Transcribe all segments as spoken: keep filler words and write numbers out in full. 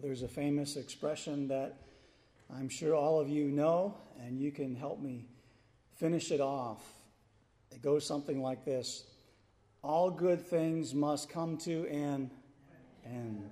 there's a famous expression that I'm sure all of you know, and you can help me finish it off. It goes something like this: all good things must come to an end.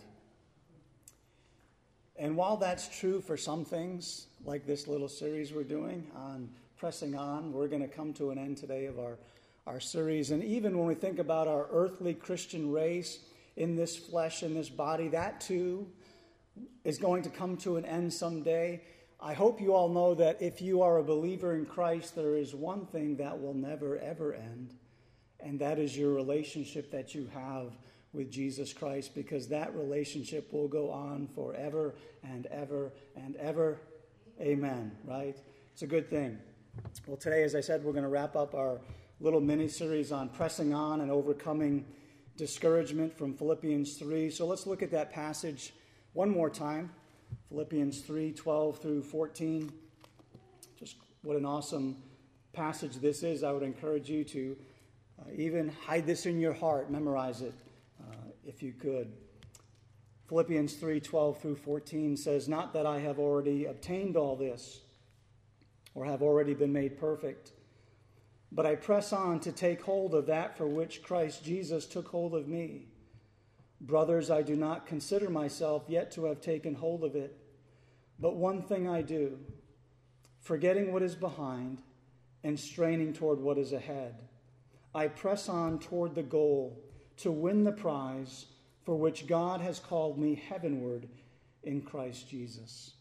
And while that's true for some things, like this little series we're doing on pressing on, we're going to come to an end today of our, our series. And even when we think about our earthly Christian race in this flesh, in this body, that too is going to come to an end someday. I hope you all know that if you are a believer in Christ, there is one thing that will never, ever end, and that is your relationship that you have with Jesus Christ, because that relationship will go on forever and ever and ever. Amen, right? It's a good thing. Well, today, as I said, we're going to wrap up our little mini-series on pressing on and overcoming discouragement from Philippians three. So let's look at that passage one more time. Philippians three, twelve through fourteen. Just what an awesome passage this is. I would encourage you to uh, even hide this in your heart, memorize it uh, if you could. Philippians three, twelve through fourteen says, "Not that I have already obtained all this, or have already been made perfect, but I press on to take hold of that for which Christ Jesus took hold of me. Brothers, I do not consider myself yet to have taken hold of it, but one thing I do, forgetting what is behind and straining toward what is ahead, I press on toward the goal to win the prize for which God has called me heavenward in Christ Jesus."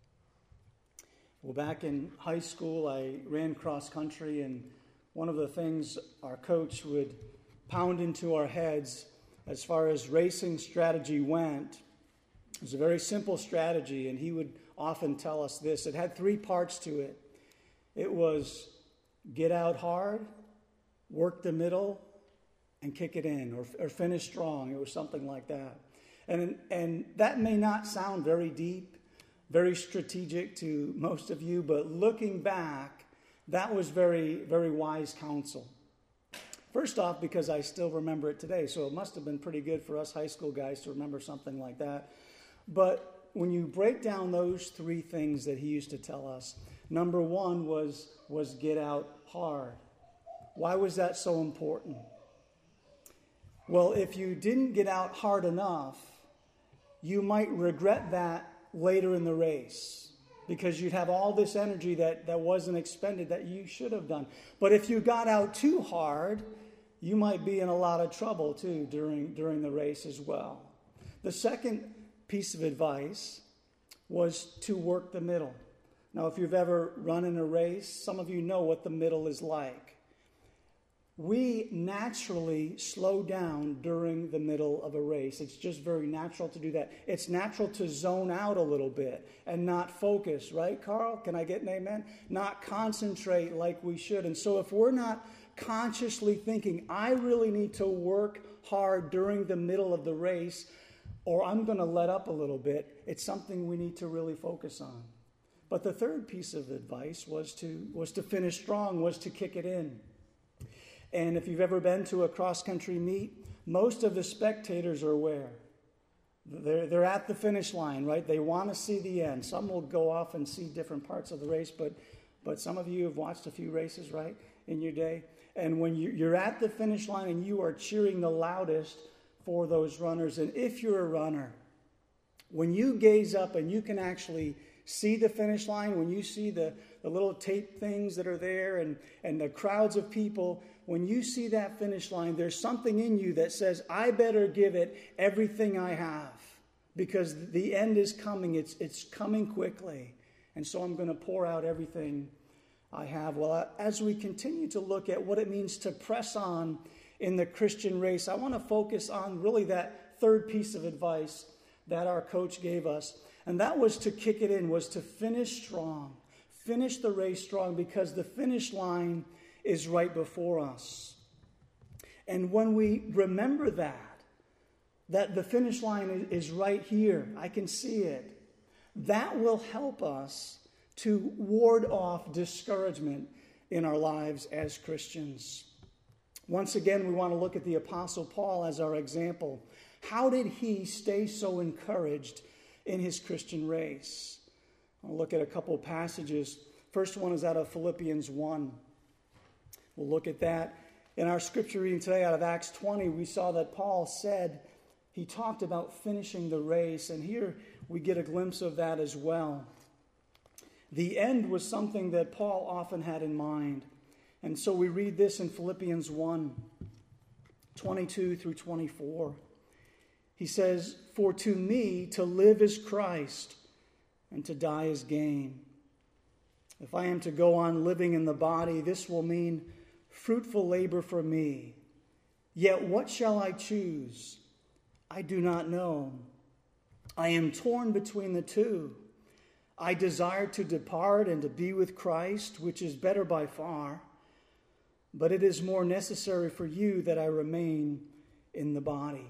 Well, back in high school, I ran cross country, and one of the things our coach would pound into our heads as far as racing strategy went, it was a very simple strategy, and he would often tell us this. It had three parts to it. It was get out hard, work the middle, and kick it in, or, or finish strong. It was something like that. And, and that may not sound very deep, very strategic to most of you, but looking back, that was very, very wise counsel. First off, because I still remember it today, so it must have been pretty good for us high school guys to remember something like that. But when you break down those three things that he used to tell us, number one was, was get out hard. Why was that so important? Well, if you didn't get out hard enough, you might regret that later in the race, because you'd have all this energy that, that wasn't expended that you should have done. But if you got out too hard, you might be in a lot of trouble too during, during the race as well. The second piece of advice was to work the middle. Now, if you've ever run in a race, some of you know what the middle is like. We naturally slow down during the middle of a race. It's just very natural to do that. It's natural to zone out a little bit and not focus, right, Carl? Can I get an amen? Not concentrate like we should. And so if we're not consciously thinking, I really need to work hard during the middle of the race, or I'm going to let up a little bit, it's something we need to really focus on. But the third piece of advice was to was to finish strong, was to kick it in. And if you've ever been to a cross-country meet, most of the spectators are where? They're, they're at the finish line, right? They want to see the end. Some will go off and see different parts of the race, but, but some of you have watched a few races, right, in your day. And when you, you're at the finish line and you are cheering the loudest for those runners, and if you're a runner, when you gaze up and you can actually see the finish line, when you see the, the little tape things that are there and, and the crowds of people, when you see that finish line, there's something in you that says, I better give it everything I have, because the end is coming. It's, it's coming quickly. And so I'm going to pour out everything I have. Well, as we continue to look at what it means to press on in the Christian race, I want to focus on really that third piece of advice that our coach gave us. And that was to kick it in, was to finish strong. Finish the race strong, because the finish line is right before us. And when we remember that, that the finish line is right here, I can see it, that will help us to ward off discouragement in our lives as Christians. Once again, we want to look at the Apostle Paul as our example. How did he stay so encouraged in his Christian race. I'll look at a couple of passages. First one is out of Philippians one. We'll look at that. In our scripture reading today out of Acts twenty, we saw that Paul said, he talked about finishing the race, and here we get a glimpse of that as well. The end was something that Paul often had in mind. And so we read this in Philippians one, twenty-two through twenty-four. He says, "For to me to live is Christ, and to die is gain. If I am to go on living in the body, this will mean fruitful labor for me. Yet what shall I choose? I do not know. I am torn between the two. I desire to depart and to be with Christ, which is better by far. But it is more necessary for you that I remain in the body."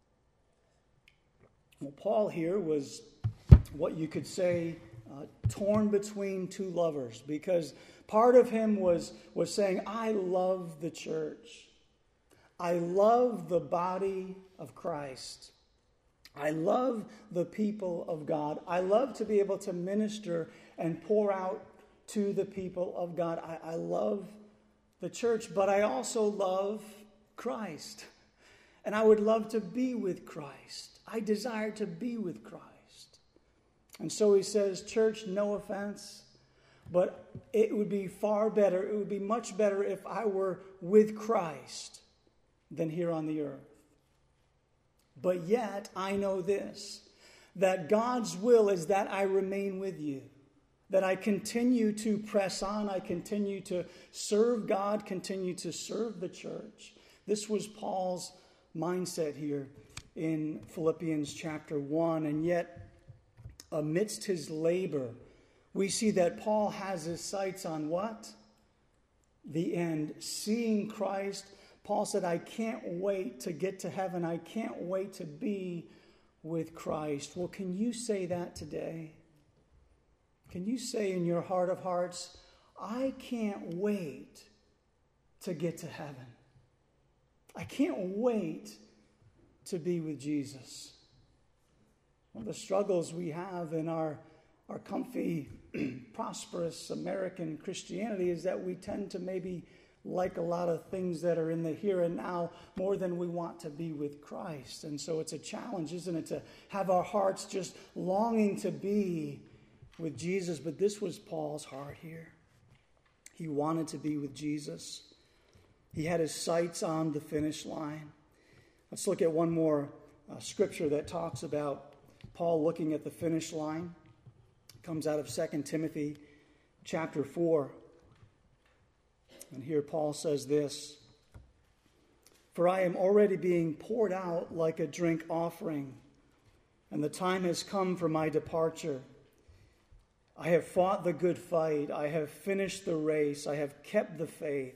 Well, Paul here was what you could say uh, torn between two lovers, because part of him was, was saying, I love the church. I love the body of Christ. I love the people of God. I love to be able to minister and pour out to the people of God. I, I love the church, but I also love Christ. And I would love to be with Christ. I desire to be with Christ. And so he says, church, no offense, but it would be far better, it would be much better if I were with Christ than here on the earth. But yet, I know this, that God's will is that I remain with you, that I continue to press on, I continue to serve God, continue to serve the church. This was Paul's mindset here in Philippians chapter one, and yet, amidst his labor, we see that Paul has his sights on what? The end, seeing Christ. Paul said, I can't wait to get to heaven. I can't wait to be with Christ. Well, can you say that today? Can you say in your heart of hearts, I can't wait to get to heaven. I can't wait to be with Jesus. One of the struggles we have in our, our comfy, prosperous American Christianity is that we tend to maybe like a lot of things that are in the here and now more than we want to be with Christ. And so it's a challenge, isn't it, to have our hearts just longing to be with Jesus. But this was Paul's heart here. He wanted to be with Jesus. He had his sights on the finish line. Let's look at one more uh, scripture that talks about Paul looking at the finish line. It comes out of Second Timothy chapter four. And here Paul says this, "For I am already being poured out like a drink offering, and the time has come for my departure. I have fought the good fight. I have finished the race. I have kept the faith.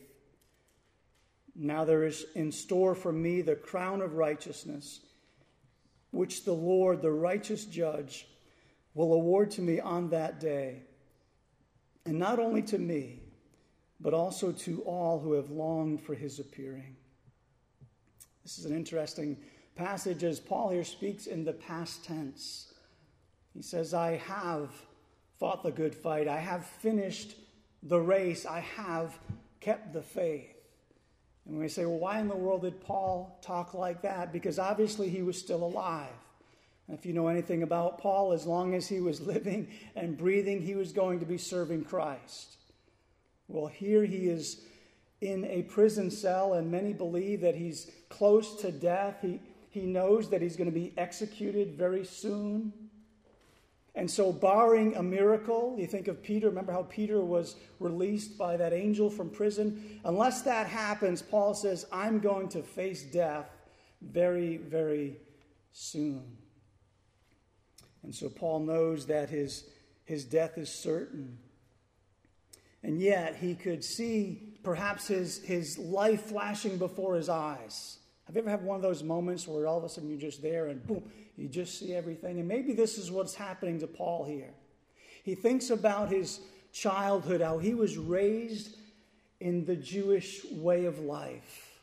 Now there is in store for me the crown of righteousness, which the Lord, the righteous judge, will award to me on that day. And not only to me, but also to all who have longed for his appearing." This is an interesting passage as Paul here speaks in the past tense. He says, I have fought the good fight. I have finished the race. I have kept the faith. And we say, well, why in the world did Paul talk like that? Because obviously he was still alive. And if you know anything about Paul, as long as he was living and breathing, he was going to be serving Christ. Well, here he is in a prison cell, and many believe that he's close to death. He, he knows that he's going to be executed very soon. And so barring a miracle, you think of Peter, remember how Peter was released by that angel from prison? Unless that happens, Paul says, I'm going to face death very, very soon. And so Paul knows that his, his death is certain. And yet he could see perhaps his, his life flashing before his eyes. Have you ever had one of those moments where all of a sudden you're just there and boom, you just see everything? And maybe this is what's happening to Paul here. He thinks about his childhood, how he was raised in the Jewish way of life,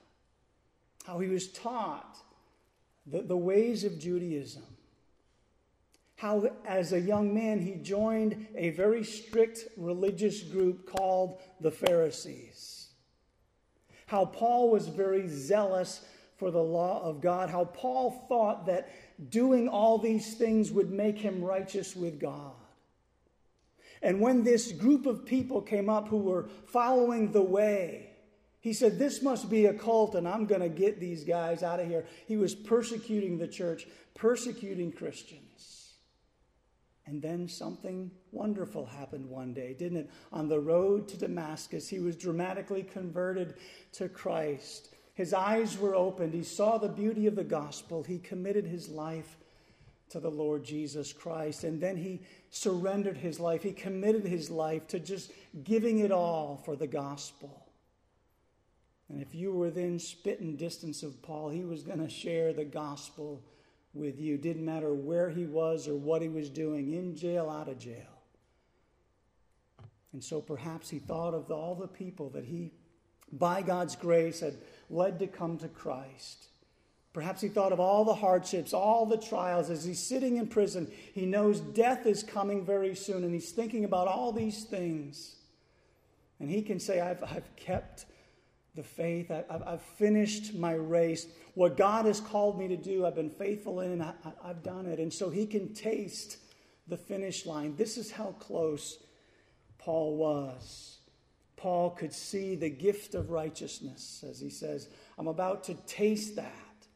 how he was taught the, the ways of Judaism, How, as a young man, he joined a very strict religious group called the Pharisees. How Paul was very zealous for the law of God. How Paul thought that doing all these things would make him righteous with God. And when this group of people came up who were following the way, he said, this must be a cult and I'm going to get these guys out of here. He was persecuting the church, persecuting Christians. And then something wonderful happened one day, didn't it? On the road to Damascus, he was dramatically converted to Christ. His eyes were opened. He saw the beauty of the gospel. He committed his life to the Lord Jesus Christ. And then he surrendered his life. He committed his life to just giving it all for the gospel. And if you were within spitting distance of Paul, he was going to share the gospel with you. Didn't matter where he was or what he was doing, in jail, out of jail. And so perhaps he thought of all the people that he, by God's grace, had led to come to Christ. Perhaps he thought of all the hardships, all the trials. As he's sitting in prison, he knows death is coming very soon, and he's thinking about all these things. And he can say, I've, I've kept the faith. I, I've, I've finished my race. What God has called me to do, I've been faithful in, and I, I, I've done it. And so he can taste the finish line. This is how close Paul was. Paul could see the gift of righteousness, as he says, I'm about to taste that.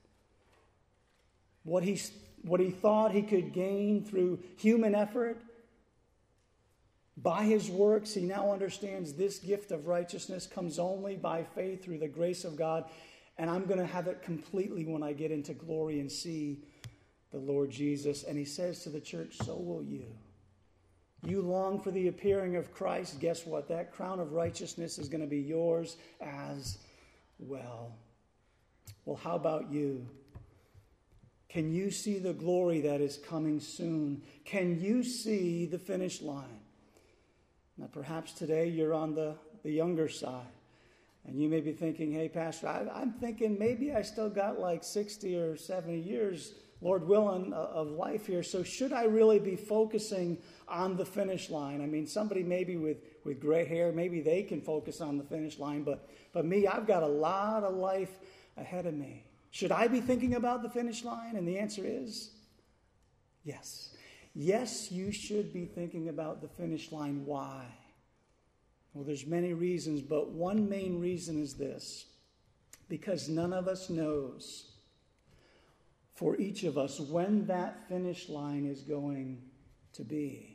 What he, what he thought he could gain through human effort, by his works, he now understands this gift of righteousness comes only by faith through the grace of God, and I'm going to have it completely when I get into glory and see the Lord Jesus. And he says to the church, so will you. You long for the appearing of Christ. Guess what? That crown of righteousness is going to be yours as well. Well, how about you? Can you see the glory that is coming soon? Can you see the finish line? Now, perhaps today you're on the, the younger side. And you may be thinking, hey, Pastor, I, I'm thinking maybe I still got like sixty or seventy years, Lord willing, of life here. So should I really be focusing on the finish line? I mean, somebody maybe with, with gray hair, maybe they can focus on the finish line. But, but me, I've got a lot of life ahead of me. Should I be thinking about the finish line? And the answer is yes. Yes, you should be thinking about the finish line. Why? Well, there's many reasons, but one main reason is this. Because none of us knows for each of us when that finish line is going to be.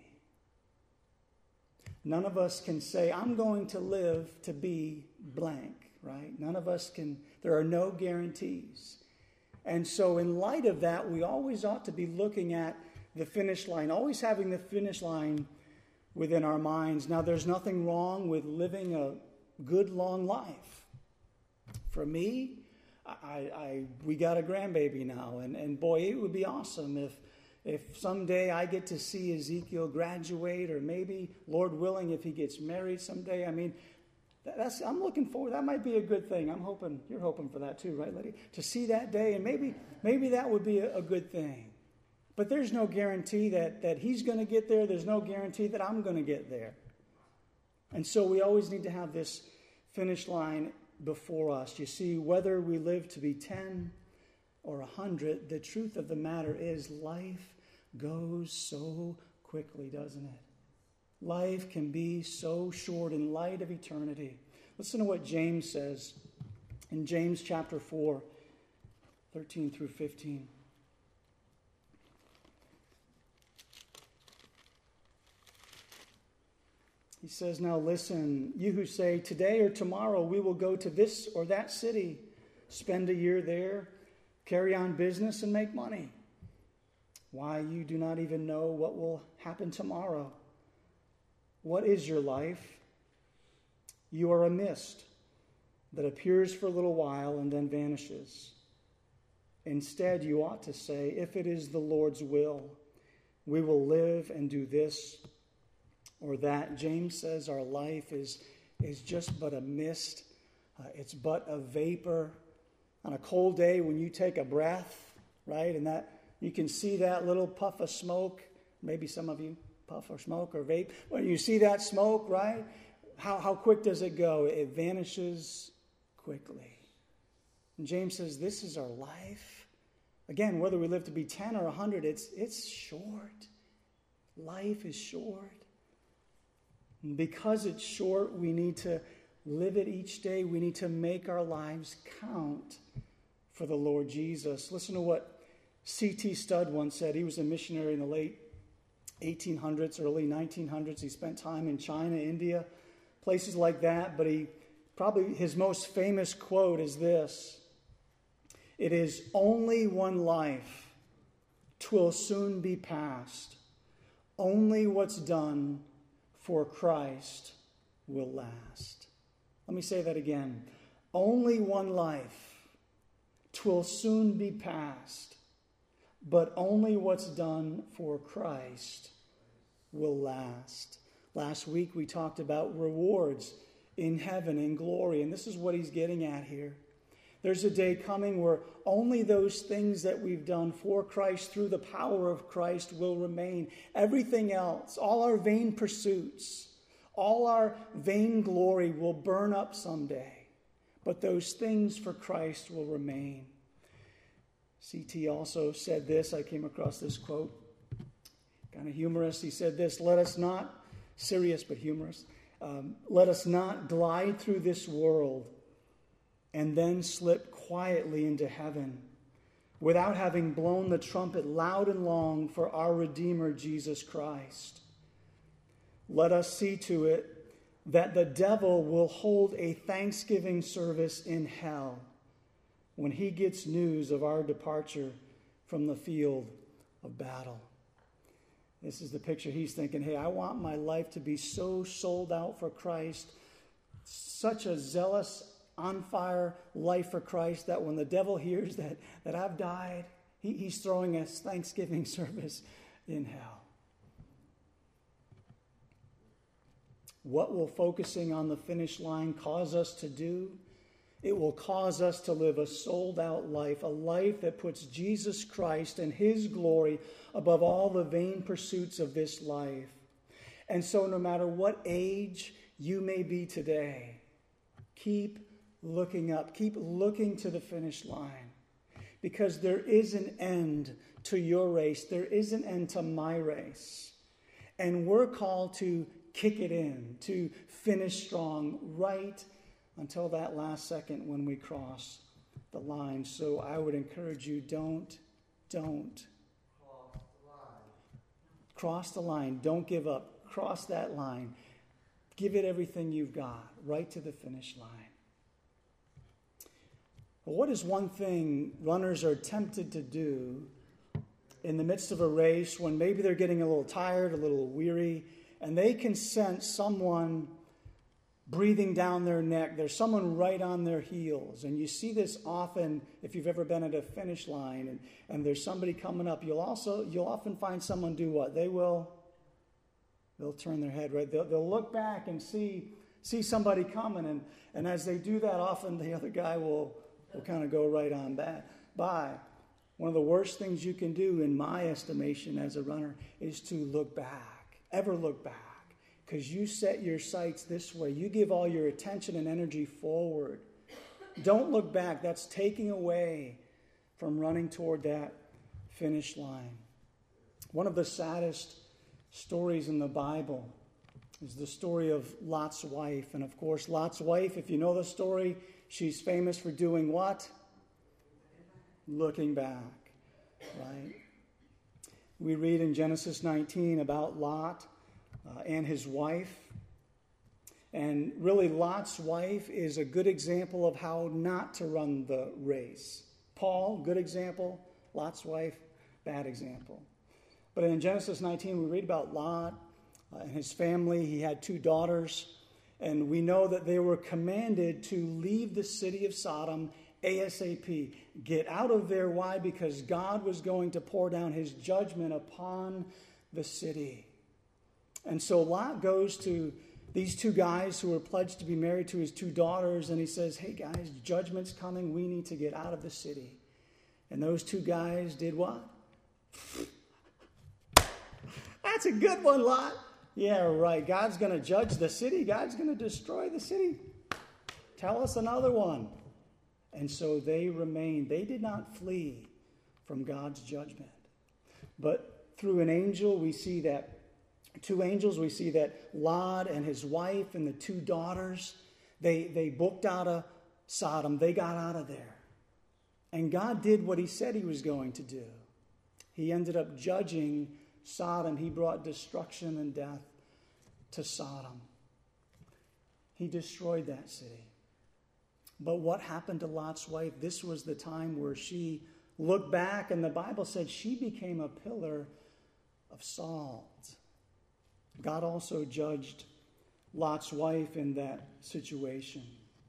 None of us can say, I'm going to live to be blank, right? None of us can, there are no guarantees. And so in light of that, we always ought to be looking at the finish line, always having the finish line within our minds. Now, there's nothing wrong with living a good, long life. For me, I, I we got a grandbaby now, and, and boy, it would be awesome if if someday I get to see Ezekiel graduate, or maybe, Lord willing, if he gets married someday. I mean, that's I'm looking forward. That might be a good thing. I'm hoping you're hoping for that too, right, Lydia? To see that day, and maybe maybe that would be a, a good thing. But there's no guarantee that, that he's going to get there. There's no guarantee that I'm going to get there. And so we always need to have this finish line before us. You see, whether we live to be ten or one hundred, the truth of the matter is life goes so quickly, doesn't it? Life can be so short in light of eternity. Listen to what James says in James chapter four, thirteen through fifteen. He says, now listen, you who say, today or tomorrow we will go to this or that city, spend a year there, carry on business and make money. Why, you do not even know what will happen tomorrow. What is your life? You are a mist that appears for a little while and then vanishes. Instead, you ought to say, if it is the Lord's will, we will live and do this or that. James says our life is, is just but a mist. Uh, it's but a vapor. On a cold day when you take a breath, right, and that you can see that little puff of smoke Maybe some of you puff or smoke or vape. When you see that smoke, right? How, how quick does it go? It vanishes quickly. And James says, this is our life. Again, whether we live to be ten or one hundred, it's, it's short. Life is short. And because it's short, we need to live it each day. We need to make our lives count for the Lord Jesus. Listen to what C T Studd once said. He was a missionary in the late eighteen hundreds, early nineteen hundreds. He spent time in China, India, places like that. But he probably his most famous quote is this: "It is only one life. 'Twill soon be past. Only what's done for Christ will last." Let me say that again. Only one life. 'Twill soon be past. But only what's done for Christ will last. Last week we talked about rewards in heaven, in glory. And this is what he's getting at here. There's a day coming where only those things that we've done for Christ through the power of Christ will remain. Everything else, all our vain pursuits, all our vain glory will burn up someday. But those things for Christ will remain. C T also said this. I came across this quote. Kind of humorous. He said this: "Let us not," serious but humorous, um, "let us not glide through this world and then slip quietly into heaven without having blown the trumpet loud and long for our Redeemer, Jesus Christ. Let us see to it that the devil will hold a thanksgiving service in hell when he gets news of our departure from the field of battle." This is the picture he's thinking. Hey, I want my life to be so sold out for Christ, such a zealous, on fire life for Christ, that when the devil hears that, that I've died, he, he's throwing a Thanksgiving service in hell. What will focusing on the finish line cause us to do? It will cause us to live a sold-out life, a life that puts Jesus Christ and his glory above all the vain pursuits of this life. And so no matter what age you may be today, keep looking up. Keep looking to the finish line. Because there is an end to your race. There is an end to my race. And we're called to kick it in, to finish strong right until that last second when we cross the line. So I would encourage you, don't, don't. Cross the line. Cross the line. Don't give up. Cross that line. Give it everything you've got, right to the finish line. But what is one thing runners are tempted to do in the midst of a race when maybe they're getting a little tired, a little weary, and they can sense someone breathing down their neck? There's someone right on their heels. And you see this often if you've ever been at a finish line and, and there's somebody coming up. You'll also you'll often find someone do what? They will they'll turn their head, right? They'll, they'll look back and see see somebody coming, and, and as they do that, often the other guy will will kind of go right on back by. One of the worst things you can do, in my estimation as a runner, is to look back. Ever look back. Because you set your sights this way. You give all your attention and energy forward. Don't look back. That's taking away from running toward that finish line. One of the saddest stories in the Bible is the story of Lot's wife. And of course, Lot's wife, if you know the story, she's famous for doing what? Looking back, right? We read in Genesis nineteen about Lot uh, and his wife. And really, Lot's wife is a good example of how not to run the race. Paul, good example. Lot's wife, bad example. But in Genesis nineteen, we read about Lot uh, and his family. He had two daughters. And we know that they were commanded to leave the city of Sodom ASAP. Get out of there. Why? Because God was going to pour down his judgment upon the city. And so Lot goes to these two guys who were pledged to be married to his two daughters, and he says, hey guys, judgment's coming. We need to get out of the city. And those two guys did what? That's a good one, Lot. Yeah, right. God's going to judge the city. God's going to destroy the city. Tell us another one. And so they remained. They did not flee from God's judgment. But through an angel, we see that, two angels, we see that Lot and his wife and the two daughters, they, they booked out of Sodom. They got out of there. And God did what he said he was going to do. He ended up judging Sodom. He brought destruction and death to Sodom. He destroyed that city. But what happened to Lot's wife? This was the time where she looked back, and the Bible said she became a pillar of salt. God also judged Lot's wife in that situation.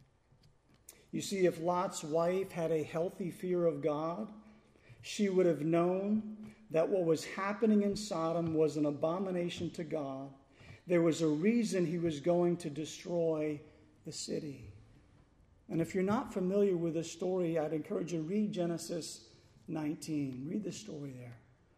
You see, if Lot's wife had a healthy fear of God, she would have known that what was happening in Sodom was an abomination to God. There was a reason he was going to destroy the city. And if you're not familiar with the story, I'd encourage you to read Genesis nineteen. Read the story there.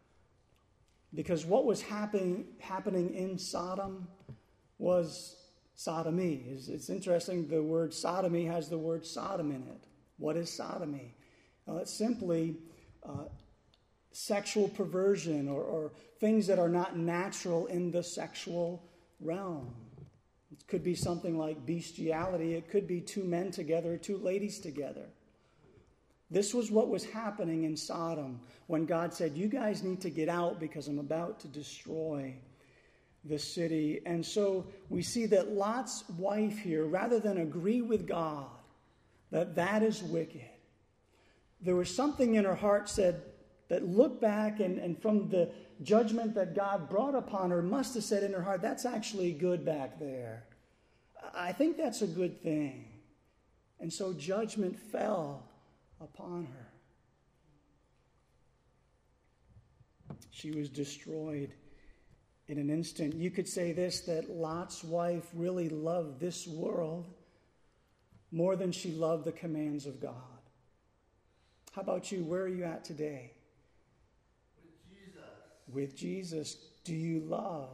Because what was happening, happening in Sodom was sodomy. It's, it's interesting, the word sodomy has the word Sodom in it. What is sodomy? Well, it's simply uh, sexual perversion or, or things that are not natural in the sexual realm. It could be something like bestiality. It could be two men together, two ladies together. This was what was happening in Sodom when God said, you guys need to get out because I'm about to destroy the city. And so we see that Lot's wife here, rather than agree with God that that is wicked, there was something in her heart said that looked back and, and from the judgment that God brought upon her must have said in her heart, that's actually good back there. I think that's a good thing. And so judgment fell upon her. She was destroyed in an instant. You could say this, that Lot's wife really loved this world more than she loved the commands of God. How about you? Where are you at today? With Jesus. With Jesus. Do you love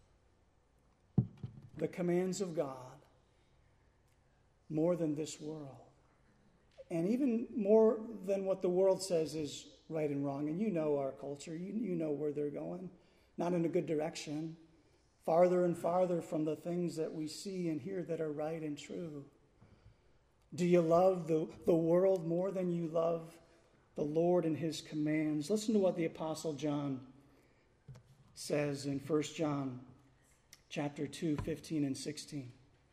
the commands of God more than this world? And even more than what the world says is right and wrong. And you know our culture. You, you know where they're going. Not in a good direction. Farther and farther from the things that we see and hear that are right and true. Do you love the, the world more than you love the Lord and his commands? Listen to what the Apostle John says in First John chapter two, fifteen and sixteen.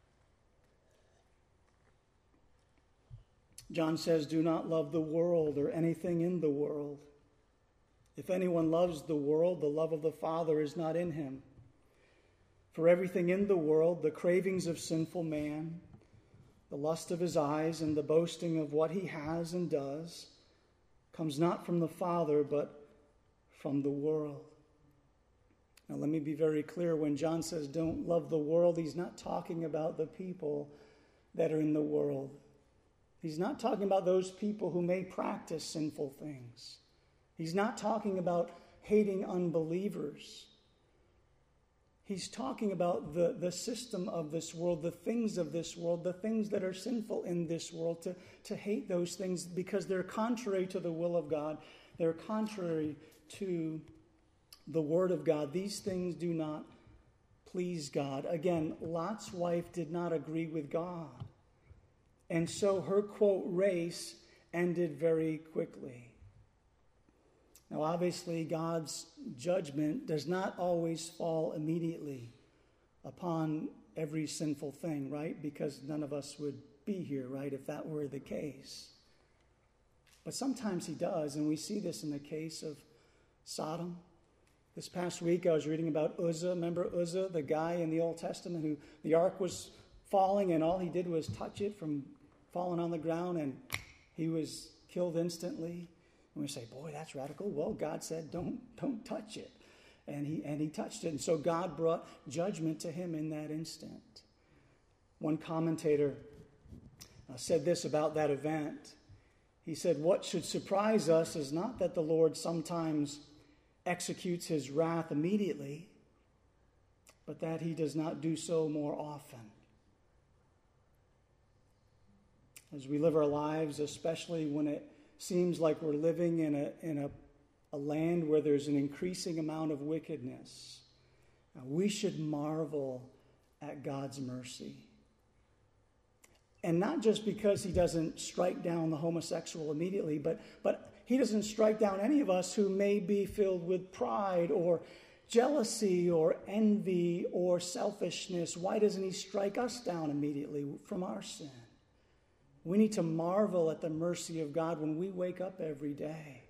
John says, do not love the world or anything in the world. If anyone loves the world, the love of the Father is not in him. For everything in the world, the cravings of sinful man, the lust of his eyes, and the boasting of what he has and does, comes not from the Father, but from the world. Now let me be very clear. When John says don't love the world, he's not talking about the people that are in the world. He's not talking about those people who may practice sinful things. He's not talking about hating unbelievers. He's talking about the, the system of this world, the things of this world, the things that are sinful in this world, to, to hate those things because they're contrary to the will of God. They're contrary to the Word of God. These things do not please God. Again, Lot's wife did not agree with God. And so her, quote, race ended very quickly. Now, obviously, God's judgment does not always fall immediately upon every sinful thing, right? Because none of us would be here, right, if that were the case. But sometimes he does, and we see this in the case of Sodom. This past week, I was reading about Uzzah. Remember Uzzah, the guy in the Old Testament who the ark was falling, and all he did was touch it from falling on the ground, and he was killed instantly. And we say, boy, that's radical. Well, God said, don't, don't touch it. And he, and he touched it. And so God brought judgment to him in that instant. One commentator uh, said this about that event. He said, what should surprise us is not that the Lord sometimes executes his wrath immediately, but that he does not do so more often. As we live our lives, especially when it seems like we're living in a, in a, a land where there's an increasing amount of wickedness, we should marvel at God's mercy. And not just because he doesn't strike down the homosexual immediately, but, but he doesn't strike down any of us who may be filled with pride or jealousy or envy or selfishness. Why doesn't he strike us down immediately from our sin? We need to marvel at the mercy of God when we wake up every day.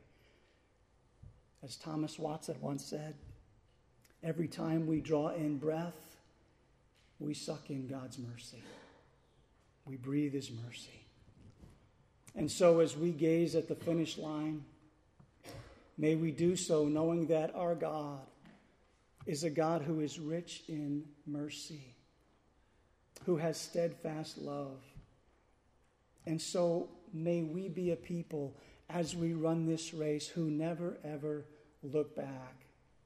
As Thomas Watson once said, every time we draw in breath, we suck in God's mercy. We breathe his mercy. And so as we gaze at the finish line, may we do so knowing that our God is a God who is rich in mercy, who has steadfast love. And so may we be a people as we run this race who never ever look back,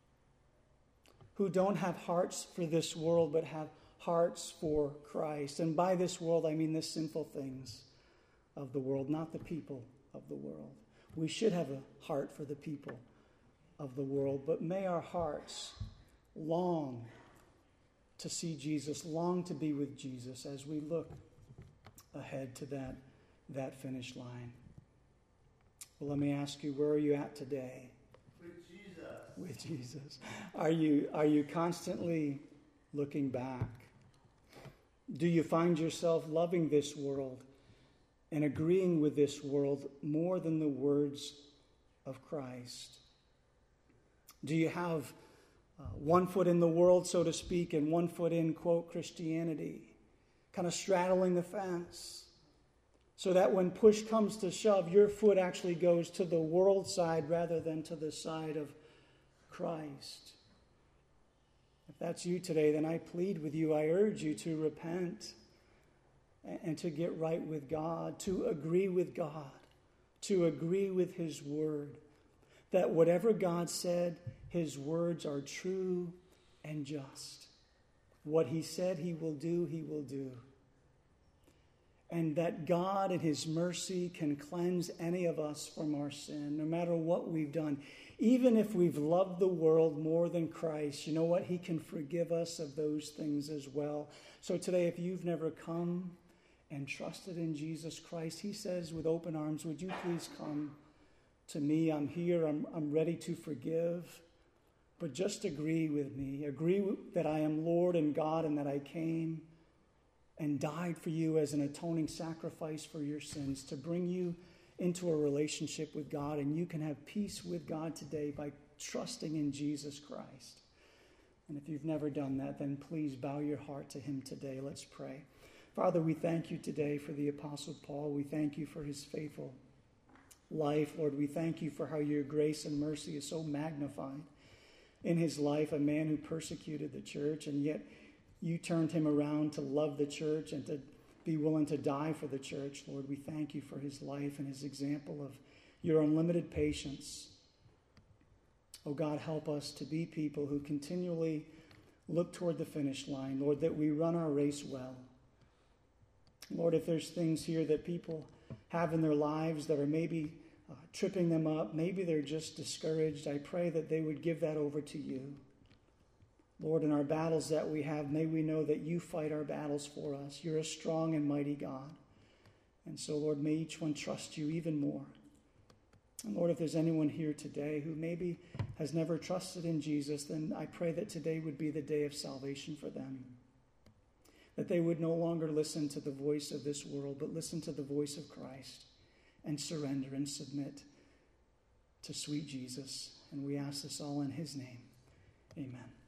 who don't have hearts for this world but have hearts for Christ. And by this world, I mean the sinful things of the world, not the people of the world. We should have a heart for the people of the world, but may our hearts long to see Jesus, long to be with Jesus as we look ahead to that, that finish line. Well, let me ask you, where are you at today? With Jesus. With Jesus. Are you, are you constantly looking back? Do you find yourself loving this world and agreeing with this world more than the words of Christ? Do you have uh, one foot in the world, so to speak, and one foot in, quote, Christianity, kind of straddling the fence, so that when push comes to shove, your foot actually goes to the world side rather than to the side of Christ? If that's you today, then I plead with you, I urge you to repent and to get right with God, to agree with God, to agree with his word, that whatever God said, his words are true and just. What he said he will do, he will do. And that God in his mercy can cleanse any of us from our sin, no matter what we've done. Even if we've loved the world more than Christ, you know what? He can forgive us of those things as well. So today, if you've never come and trusted in Jesus Christ, he says with open arms, would you please come to me? I'm here. I'm, I'm ready to forgive. But just agree with me. Agree that I am Lord and God and that I came and died for you as an atoning sacrifice for your sins to bring you into a relationship with God, and you can have peace with God today by trusting in Jesus Christ. And if you've never done that, then please bow your heart to him today. Let's pray. Father, we thank you today for the Apostle Paul. We thank you for his faithful life. Lord, we thank you for how your grace and mercy is so magnified in his life, a man who persecuted the church, and yet you turned him around to love the church and to be willing to die for the church. Lord, we thank you for his life and his example of your unlimited patience. Oh God, help us to be people who continually look toward the finish line. Lord, that we run our race well. Lord, if there's things here that people have in their lives that are maybe uh, tripping them up, maybe they're just discouraged, I pray that they would give that over to you. Lord, in our battles that we have, may we know that you fight our battles for us. You're a strong and mighty God. And so, Lord, may each one trust you even more. And Lord, if there's anyone here today who maybe has never trusted in Jesus, then I pray that today would be the day of salvation for them. That they would no longer listen to the voice of this world, but listen to the voice of Christ and surrender and submit to sweet Jesus. And we ask this all in his name. Amen.